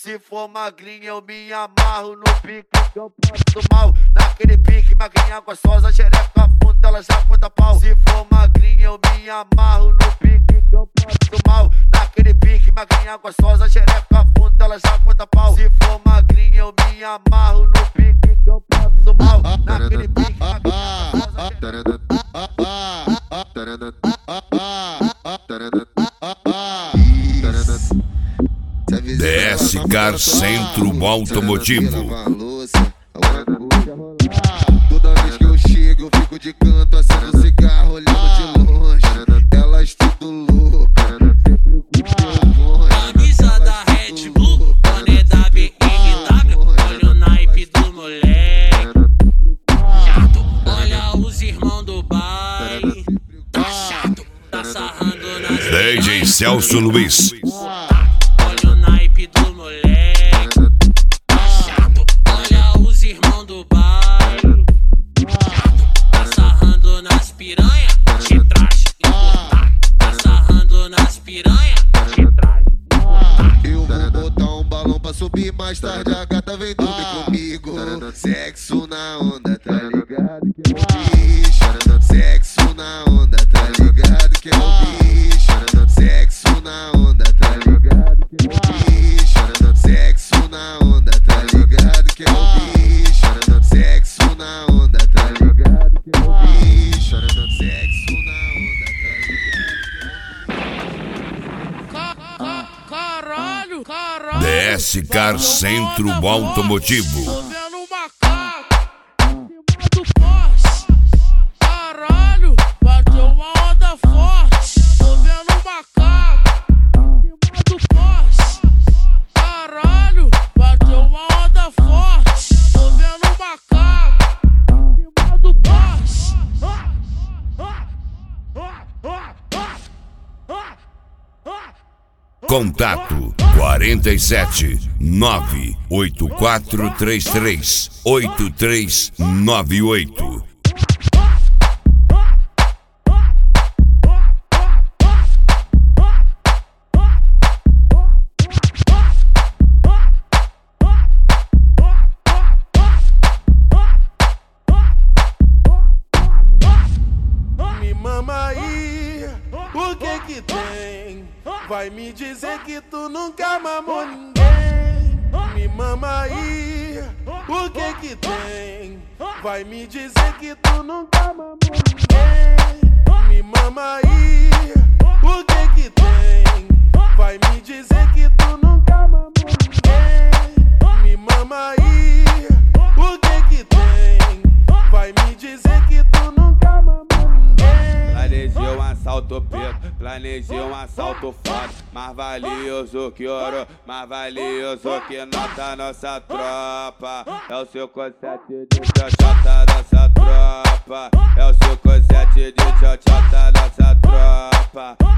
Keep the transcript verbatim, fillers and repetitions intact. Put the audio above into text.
Se for magrinha eu me amarro no pique que eu passo mal. Naquele pique, magrinha gostosa, xereca funda, ela já conta pau. Se for magrinha eu me amarro no pique que eu passo mal. Naquele pique, magrinha gostosa, xereca funda, ela já conta pau. Se for magrinha eu me amarro no pique que eu passo mal. Naquele pique, magrinha gostosa, D S Car Centro Automotivo. Toda vez que eu chego, eu fico de canto, acendo cigarro, olhando de longe. Elas tudo louca, sempre com o bonde. Camisa da Red Bull, boné da B M W, olha o naipe do moleque. Chato, olha os irmãos do baile. Tá chato, tá sarrando nas D J Celso Luiz. Olha o naipe do moleque. Tá chato, olha os irmãos do baile. Chato, tá sarrando nas piranha, de traje importado. Tá sarrando nas piranha, de traje importado. Eu vou botar um balão pra subir mais tarde, a gata vem dormir comigo. Sexo na onda, tá ligado que é o bicho. Sexo na onda, tá ligado que é o bicho. Sexo na onda, tá ligado que é o bicho. Sexo na onda, tá ligado que é o bicho. Sexo na onda, tá ligado que é o bicho. Sexo na onda, tá ligado. Caralho, caralho. D S Car Centro Automotivo. Tô vendo um macaco em cima do poste. Caralho, bateu uma onda forte. Tô vendo um macaco em cima do poste. Caralho, bateu uma onda forte. Tô vendo um macaco em cima do poste. Contato quarenta e sete nove oito quatro três três oito três nove oito. Me mama aí, o que que tem? Vai me dizer que tu nunca mamou ninguém. Me mama aí, o que que tem? Vai me dizer que tu nunca mamou ninguém. Me mama aí, o que que tem? Vai me dizer que tu nunca mamou ninguém. Me mama aí, o que que tem? Vai me dizer que tu nunca mamou ninguém. Planejei um assalto preto, planejei um assalto foda. Mais valioso que ouro, mais valioso que nota nossa tropa. É o seu sete de tchotchota nossa tropa. É o seu sete de tchotchota nossa tropa.